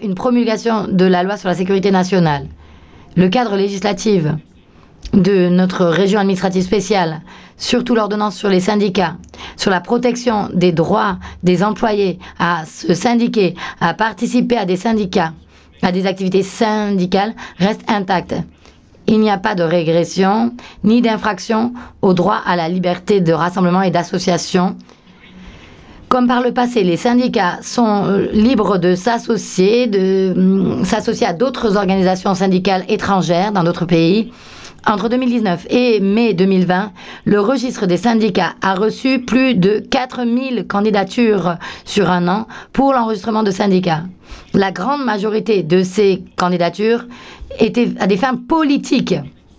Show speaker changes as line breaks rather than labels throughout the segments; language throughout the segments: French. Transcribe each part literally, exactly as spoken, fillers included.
une promulgation de la loi sur la sécurité nationale, le cadre législatif de notre région administrative spéciale, surtout l'ordonnance sur les syndicats, sur la protection des droits des employés à se syndiquer, à participer à des syndicats, à des activités syndicales, reste intacte. Il n'y a pas de régression ni d'infraction au droit à la liberté de rassemblement et d'association. Comme par le passé, les syndicats sont libres de s'associer, de s'associer à d'autres organisations syndicales étrangères dans d'autres pays. Entre deux mille dix-neuf et mai deux mille vingt, le registre des syndicats a reçu plus de quatre mille candidatures sur un an pour l'enregistrement de syndicats. La grande majorité de ces candidatures étaient à des fins politiques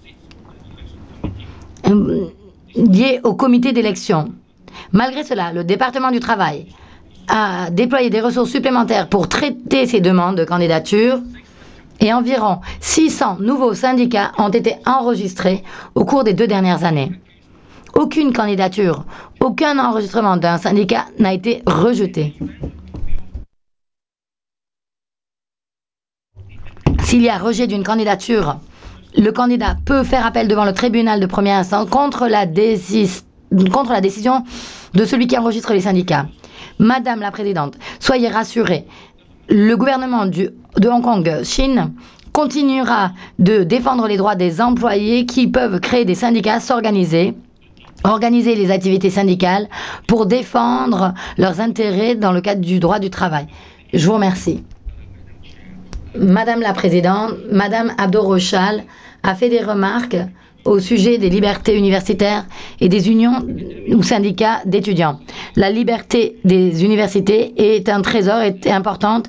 liées au comité d'élection. Malgré cela, le département du travail a déployé des ressources supplémentaires pour traiter ces demandes de candidature et environ six cents nouveaux syndicats ont été enregistrés au cours des deux dernières années. Aucune candidature, aucun enregistrement d'un syndicat n'a été rejeté. S'il y a rejet d'une candidature, le candidat peut faire appel devant le tribunal de première instance contre la, décis- contre la décision de celui qui enregistre les syndicats. Madame la Présidente, soyez rassurée, le gouvernement du, de Hong Kong, Chine, continuera de défendre les droits des employés qui peuvent créer des syndicats, s'organiser, organiser les activités syndicales pour défendre leurs intérêts dans le cadre du droit du travail. Je vous remercie. Madame la Présidente, Madame Abdo Rochal a fait des remarques au sujet des libertés universitaires et des unions ou syndicats d'étudiants. La liberté des universités est un trésor, est importante